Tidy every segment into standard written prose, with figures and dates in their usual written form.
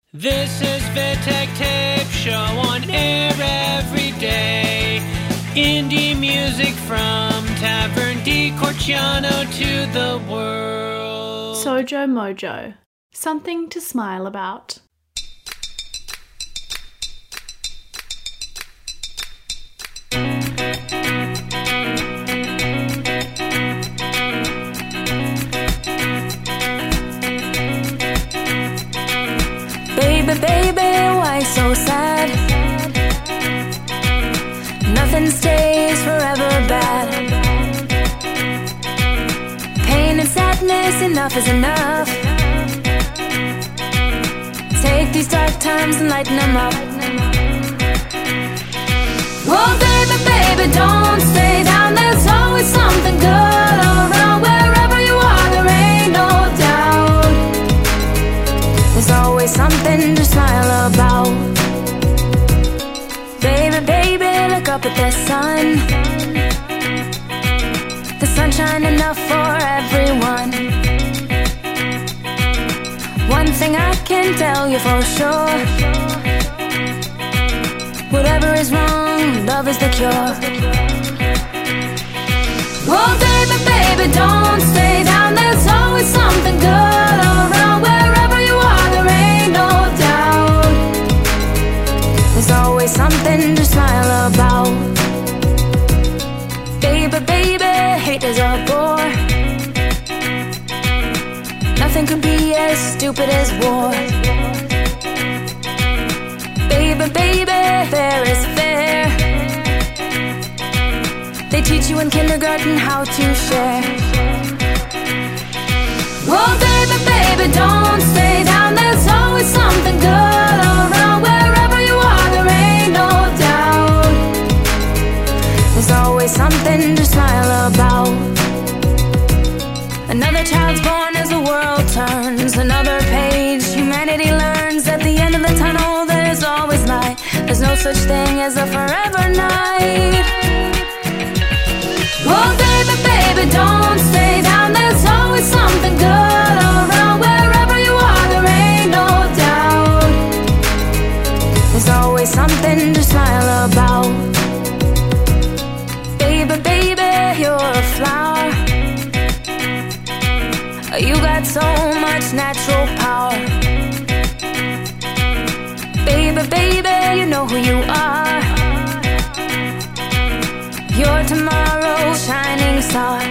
This is Vitek Tape Show on air every day. Indie music from Tavern di Corciano to the world. Sojo Mojo. Something to smile about. Baby, why so sad? Nothing stays forever bad. Pain and sadness, enough is enough. Take these dark times and lighten them up. Oh baby, don't stay down. There's always something good around. Wherever you are, there ain't no doubt. There's always something to smile about. Baby, look up at the sun. The sunshine enough for everyone. One thing I can tell you for sure: whatever is wrong, love is the cure. Oh baby, don't stay down. There's always something good around. Wherever you are, there ain't no doubt. There's always something to smile about. Baby, hate is a bore. Nothing could be as stupid as war. Baby, fair is fair. They teach you in kindergarten how to share. Oh baby, don't stay down. There's always something good around. Wherever you are, there ain't no doubt. There's always something to smile about. Another child's born as the world turns. Another page humanity learns. At the end of the tunnel, there's always light. There's no such thing as a forever night. Oh baby, don't stay down. There's always something good around. Wherever you are, there ain't no doubt. There's always something to smile about. Baby, you're a flower. You got so much natural power. Baby, you know who you are. You're tomorrow's shining star.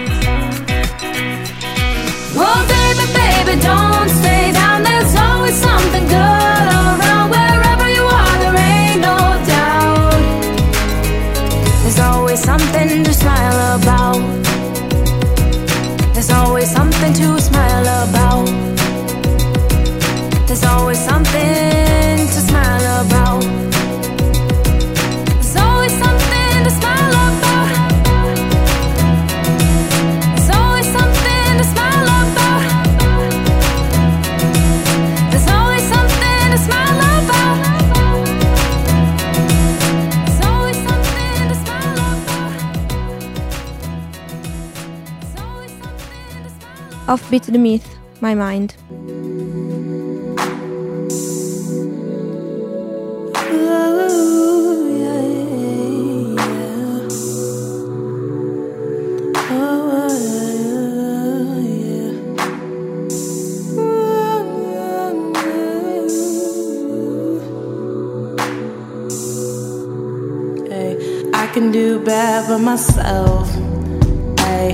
Oh baby, don't stay down. There's always something good around. Wherever you are, there ain't no doubt. There's always something to smile about. There's always something to smile about. There's always something to smile about. There's always something to smile about. There's always something to smile about. There's always something to smile about. There's always something to smile about. There's always something to smile about. Offbeat the Myth, My Mind. I can do bad for myself. Ay.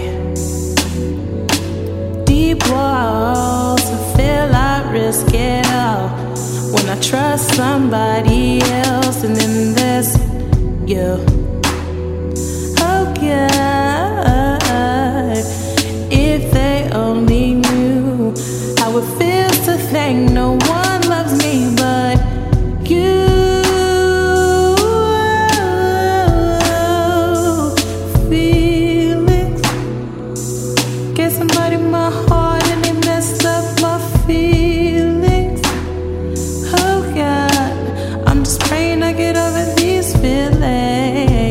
Deep walls, I feel I risk it all when I trust somebody else, and then there's you. Oh God, if they only knew how it feels to think no one loves me but you. Get over these feelings.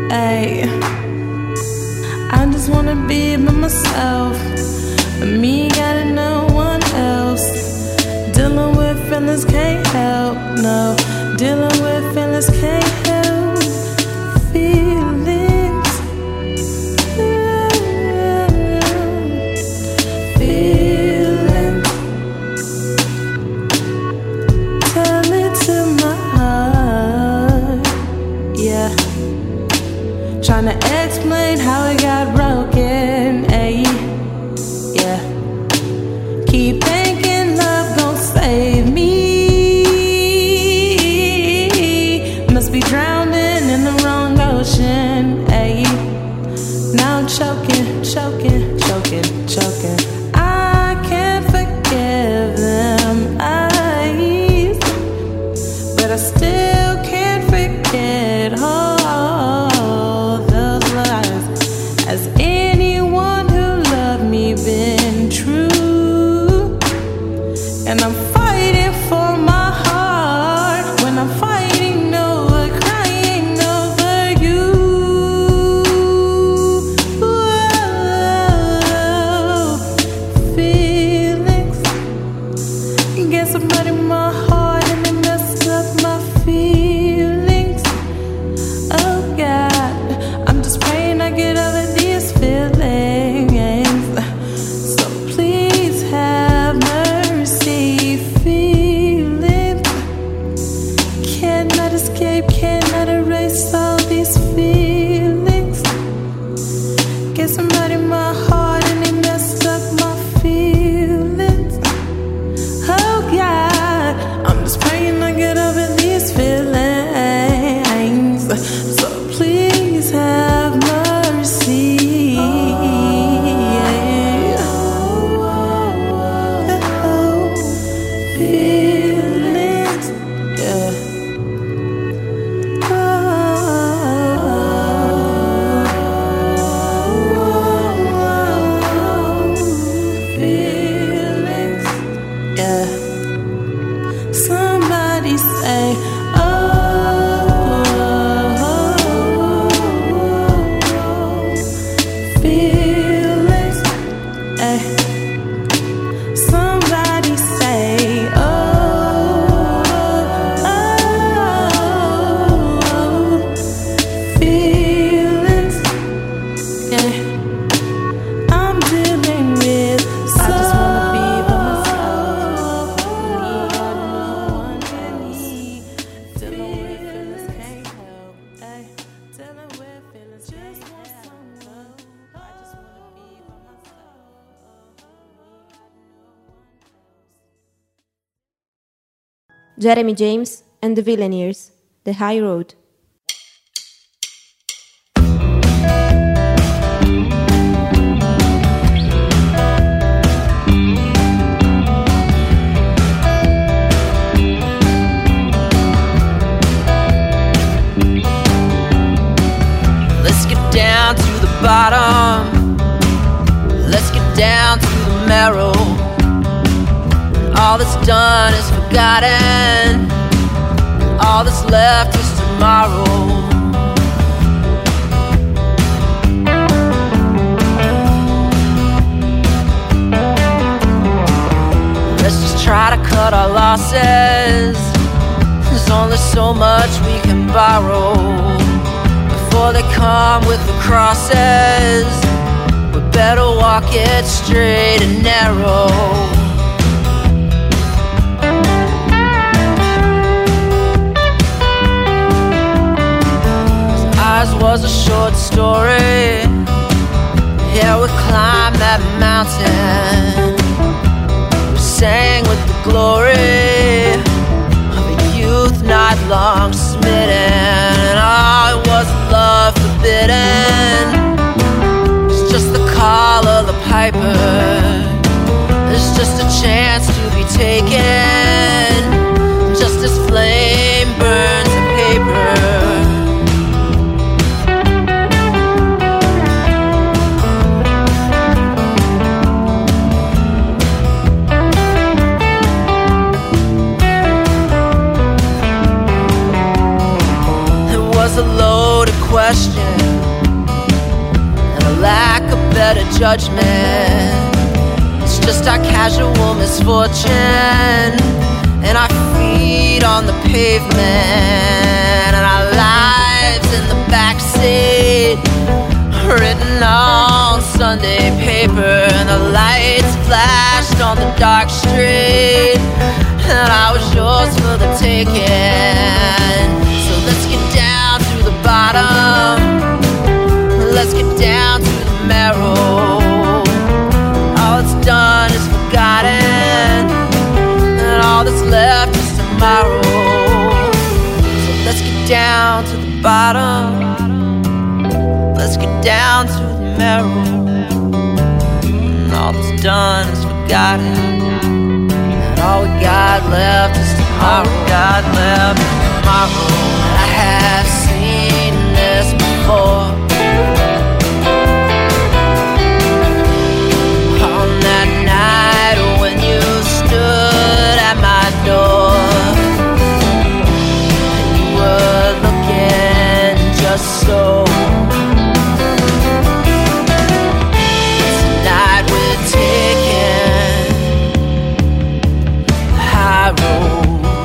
Ay, I just wanna be by myself. Me, got no one else. Dealing with feelings can't help, no. Dealing with feelings can't help. Feelings, feelings. Tell it to my heart, yeah. Tryna explain how it got broken, ayy. Yeah. Keep thinking love gon' save me. Must be drowning in the wrong ocean, ayy. Now I'm choking, choking, choking, choking. I can't forgive them eyes, but I still can't forget all those lies. Has anyone who loved me been true? And I'm fighting for my heart when I'm fighting over, crying over you. Whoa, feelings. Get somebody in my heart and they messed up my feelings. Oh God, I'm just praying I get over these feelings. So please have mercy. Feelings cannot escape, cannot erase all these feelings. Get somebody in my heart and they messed up my feelings. Oh God, I'm just praying I get over these feelings. So please have mercy. Feelings, yeah. Feelings, yeah. Somebody say, feelings, eh. Somebody say, feelings, yeah. I'm dealing with I just wanna be by myself. Me, got no one can need. Dealing with feelings can't help, ay. Dealing with feelings just want some love. I just wanna be by myself. Jeremy James and the Villineers, The High Road. Let's get down to the bottom. Let's get down to the marrow. All that's done is forgotten. All that's left is tomorrow. Let's just try to cut our losses. There's only so much we can borrow before they come with the crosses. We better walk it straight and narrow. Ours was a short story. Yeah, we climbed that mountain. We sang with the glory of a youth not long smitten. Oh, it wasn't love forbidden. It's just the call of the piper. It's just a chance to be taken. Just as flame burns the paper. a loaded question and a lack of better judgment. It's just our casual misfortune and our feet on the pavement and our lives in the backseat, written on Sunday paper, and the lights flashed on the dark street, and I was yours for the taking. So let's get down to the bottom, let's get down to the marrow. All that's done is forgotten, and all that's left is tomorrow. So let's get down to the bottom, let's get down to the marrow. And all that's done is forgotten, and all we got left is tomorrow. God left is tomorrow. I have seen this before. On that night when you stood at my door, and you were looking just so. Tonight we're taking the high road.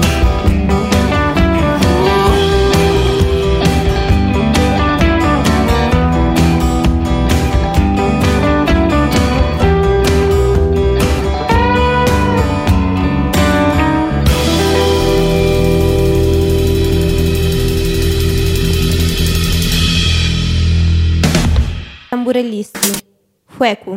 Tamburellisti, Fuecu.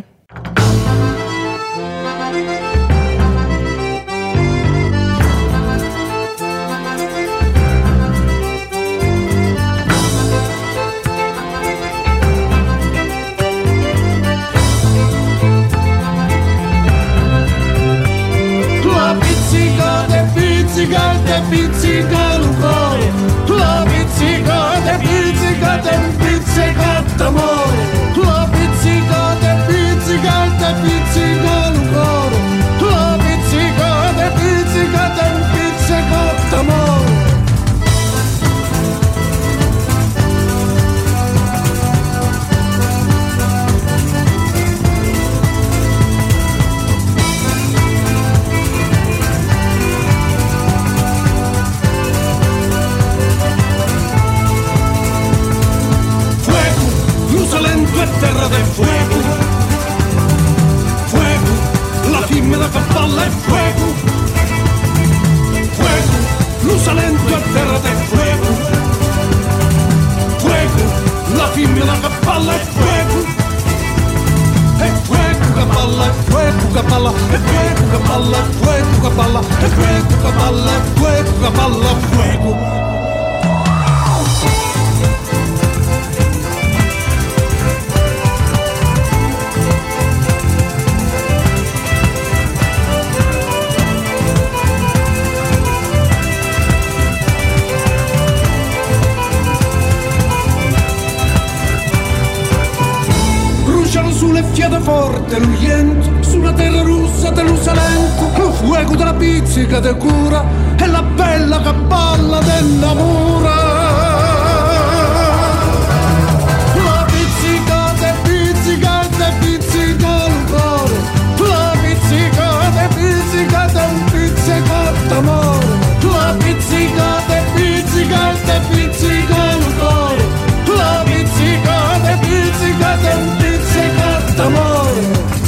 La pizzicata, pizzicata, pizzicata un cuore. La pizzicata, pizzicata, pizzicata amore. La pizzicata, pizzicata, pizzicata un cuore. La pizzicata, pizzicata, pizzicata amore. Lento è terra del fuego, fuego, la femmina che balla è fuego, fuego, l'usalento è terra del fuego, fuego, la femmina che balla è fuego, e fuego che balla, e fuego che balla, e fuego che balla, e fuego che balla, e fuego che balla, e fuego che balla, fuego. Sulle fiate forte, l'uiento, sulla terra russa dell'usalento, lo fuoco della pizzica de cura e la bella che balla dell'amore. La pizzicata, pizzicata, pizzicata il cuore. La pizzicata, pizzicata, pizzicata amore. La pizzicata, pizzicata, pizzicata il cuore. La pizzicata, pizzicata, pizzicata amore.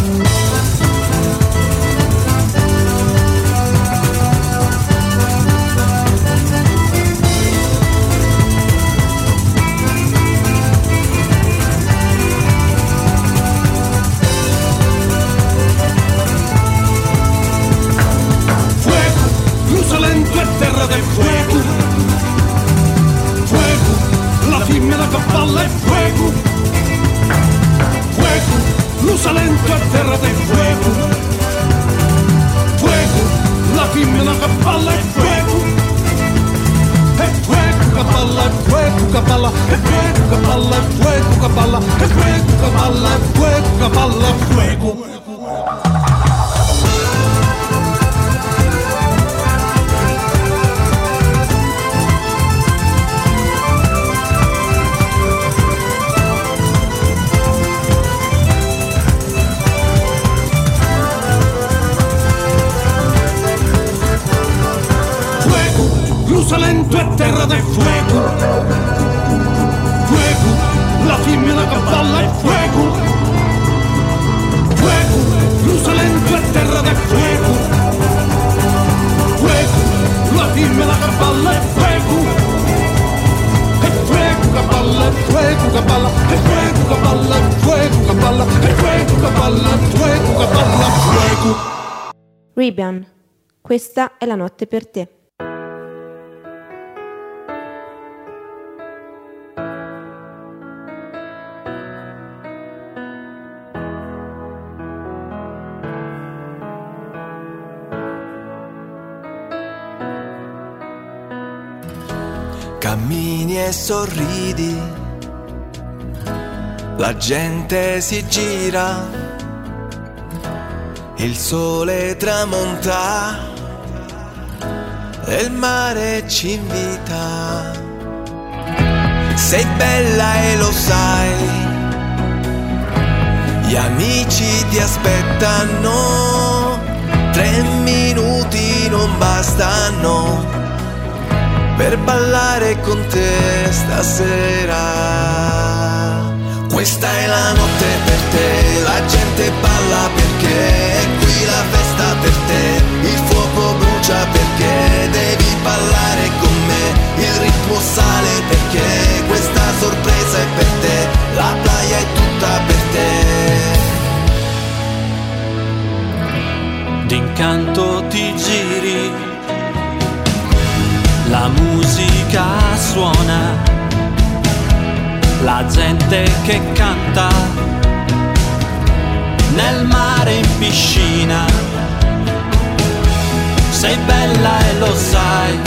Fuego, l'usalento è terra del fuego. Fuego, la femmina che balla è fuego. Fuego, l'usalento è terra del fuego. Fuego, la femmina che balla è fuego. E fuego che balla, e fuego che balla, e fuego che balla, e fuego che balla, e fuego che balla, e fuego che balla, fuego. due cucaballa, e due cucaballa, due cucaballa, e due cucaballa, due cucaballa, due cu. Ribbon, questa è la notte per te. Cammini e sorridi, la gente si gira, il sole tramonta e il mare ci invita. Sei bella e lo sai, gli amici ti aspettano, 3 minuti non bastano per ballare con te stasera. Questa è la notte per te, la gente balla perché è qui la festa per te. Il fuoco brucia perché devi ballare con me. Il ritmo sale perché questa sorpresa è per te. La playa è tutta per te. D'incanto ti giri, la musica suona, la gente che canta, nel mare in piscina. Sei bella e lo sai,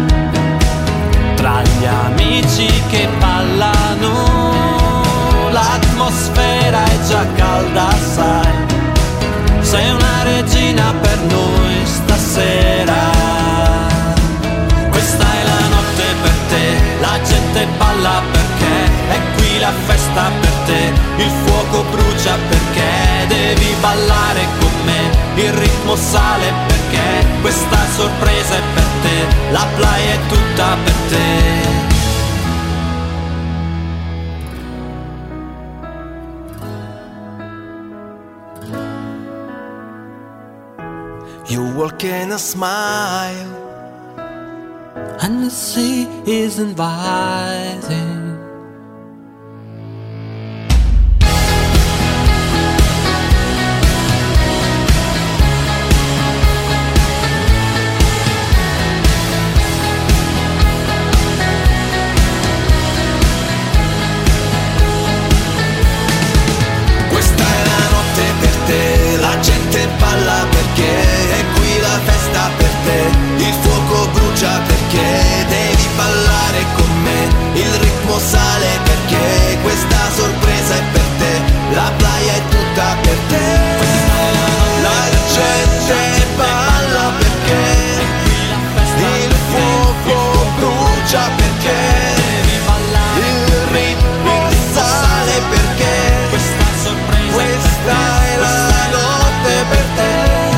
tra gli amici che ballano, l'atmosfera è già calda, sai. Sei una regina per noi stasera. Questa è la notte per te, la gente balla perché è qui la festa per te. Il fuoco brucia perché devi ballare con me. Il ritmo sale perché questa sorpresa è per te. La playa è tutta per te. You walk in a smile, and the sea is inviting. questa è la notte per te, la gente balla perché è qui la festa per te. Il fuoco brucia perché devi ballare con me. Il ritmo sale perché questa sorpresa è per te. La playa è tutta per te. La gente balla perché il fuoco brucia perché il ritmo sale perché questa è la notte per te.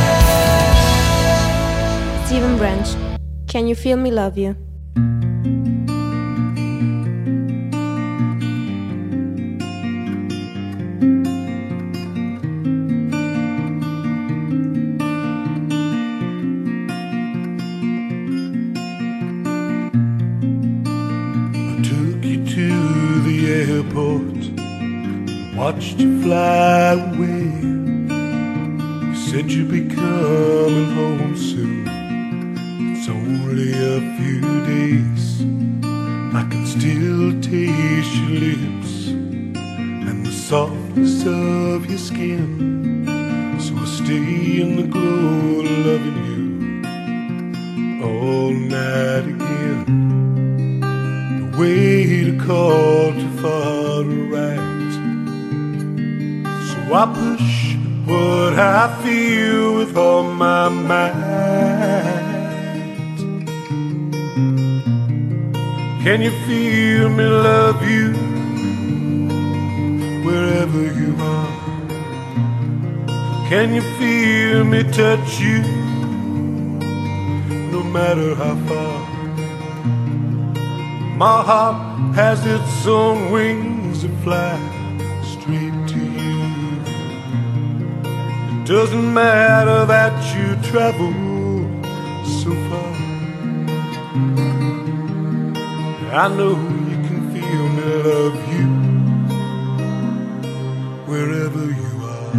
Steven Branch, Can You Feel Me Love You? Watched you fly away. You said you'd be coming home soon. It's only a few days. I can still taste your lips and the softness of your skin. So I stay in the glow of loving you all night again. No way to call too far to write. So I push what I feel with all my might. Can you feel me love you wherever you are? Can you feel me touch you no matter how far? My heart has its own wings that fly straight to you. It doesn't matter that you travel so far. I know you can feel feel me love you wherever you are.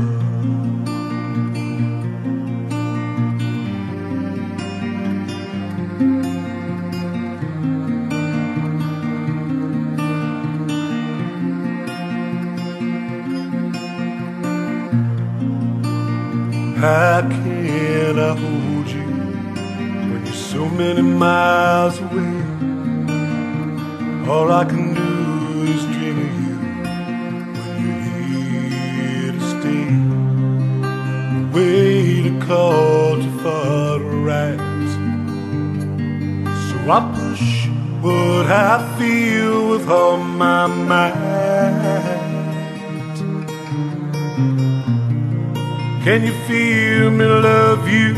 How can I hold you when you're so many miles away? All I can do is dream of you when you're here to stay. Way to call too far to rise. So I push what I feel with all my might. Can you feel me love you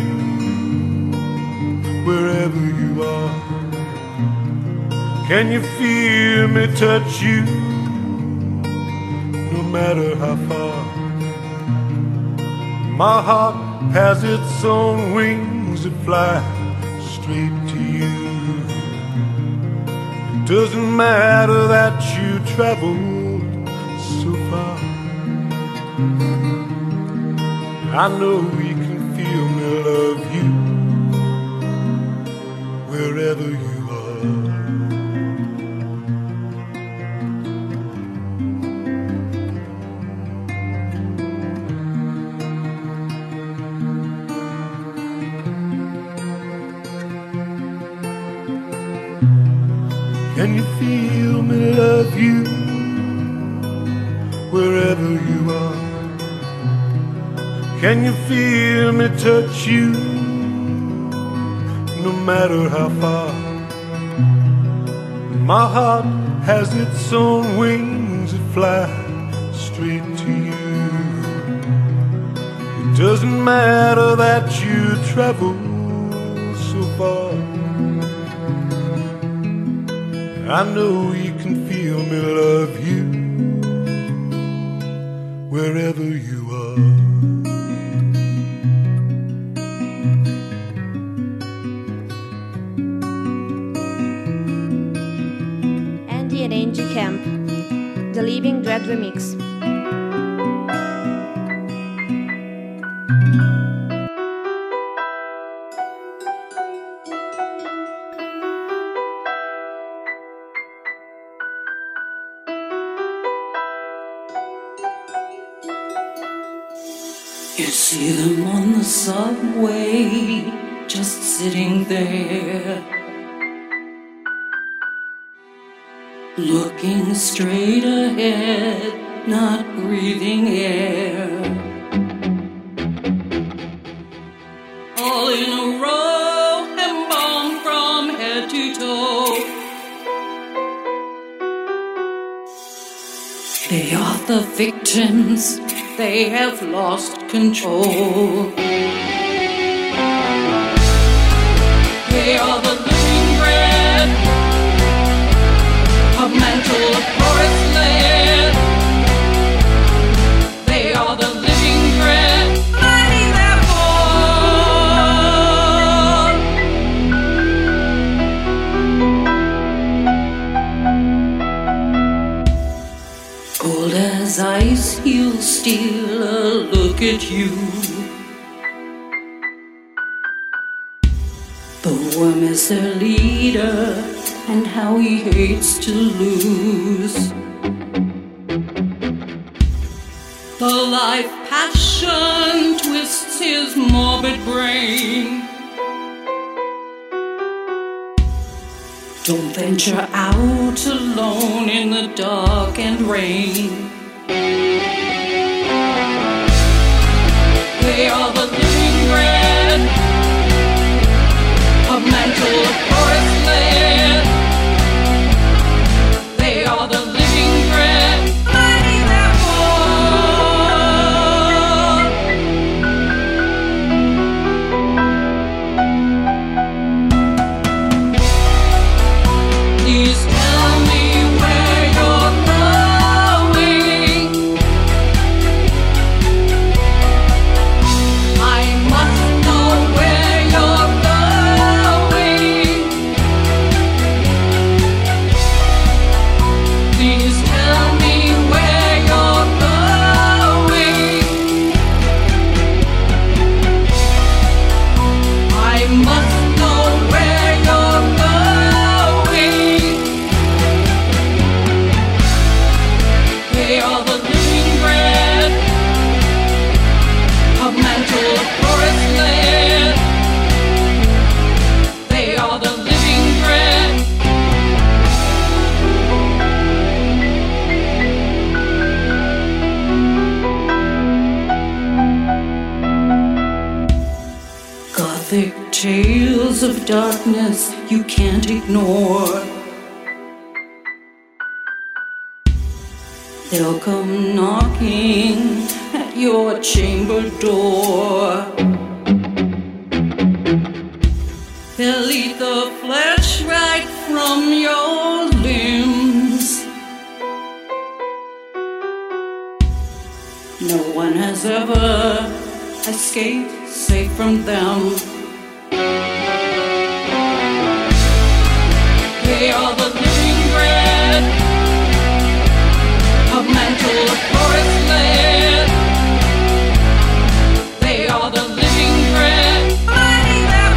wherever you are? Can you feel me touch you no matter how far? My heart has its own wings that fly straight to you. It doesn't matter that you traveled so far. I know you can feel me love you wherever you are. Can you feel me love you wherever you are? Can you feel me touch you no matter how far? My heart has its own wings that fly straight to you. It doesn't matter that you travel so far. I know you can feel me love you wherever you are. And Angie Camp, the Living Dread Remix. You see them on the subway, just sitting there, looking straight ahead, not breathing air. All in a row, embalmed from head to toe. They are the victims, they have lost control. They are the living bread, a mantle of forest land. They are the living bread, mighty their fall. Cold as ice, he'll steal a look at you. The worm is their leader, and how he hates to lose. The life passion twists his morbid brain. Don't venture out alone in the dark and rain. They are the living bread, a mantle of forest land. They are the living bread, mighty their fall. Please tell me where you're going. I tales of darkness you can't ignore. They'll come knocking at your chamber door. They'll eat the flesh right from your limbs. No one has ever escaped safe from them. They are the living bread of mantle of forest land. They are the living bread fighting their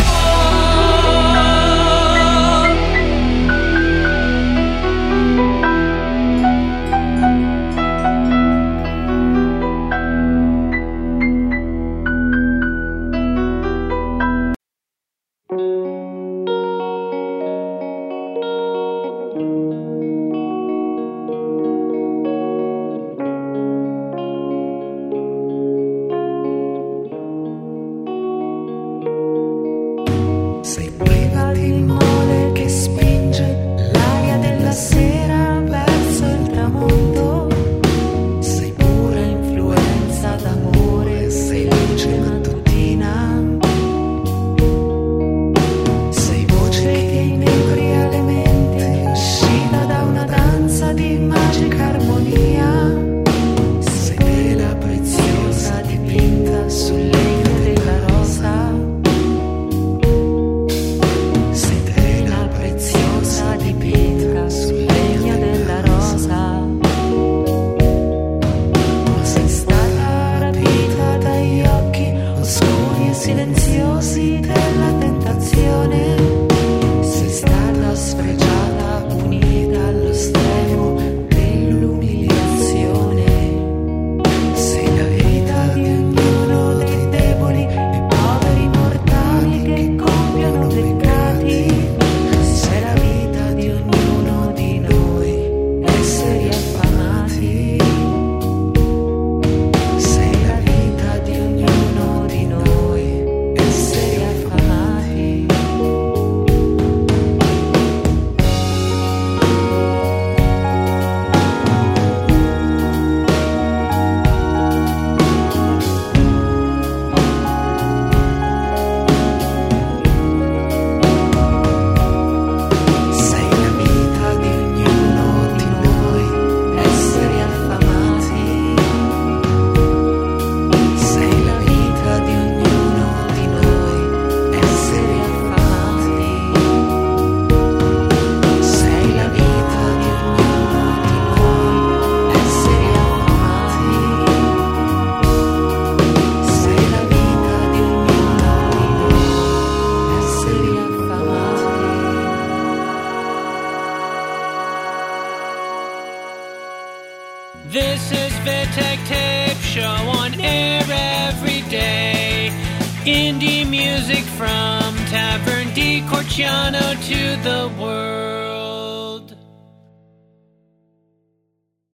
This is Vitek Tape Show on air every day. Indie music from Tavern di Corciano to the world.